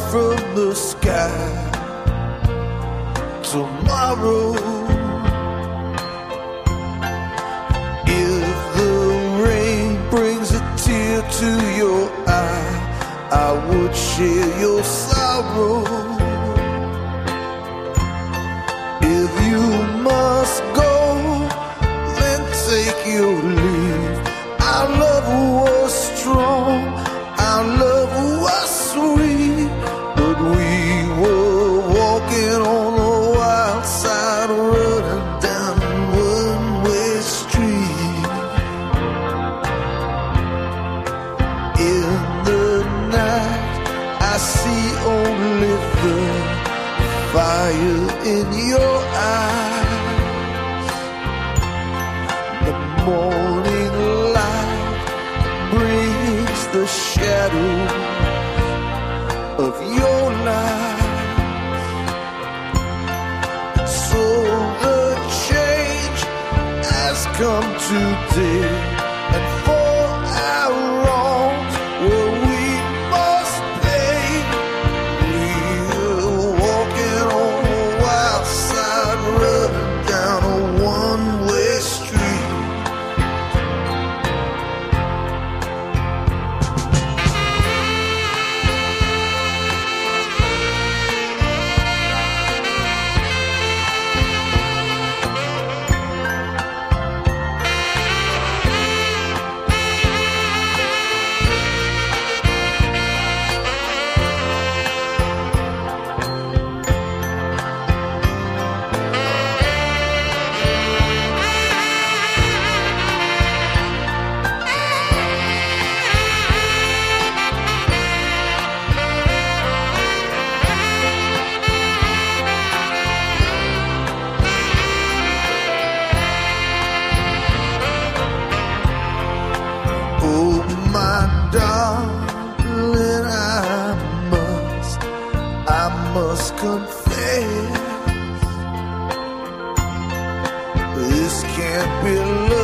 from the sky. Tomorrow, if the rain brings a tear to your eye, I would share your sorrow. If you must go, then take your leave. Our love was strong, our love was sweet, but we were walking on the wild side, running down a one-way street. In the night, I see only the fire in your eyes. The morning light brings the shadow of your life. So the change has come today, and for our wrongs, well, we must pay. We're walking on the wild side, running down a one-way street. Oh, my darling, I must confess, this can't be love.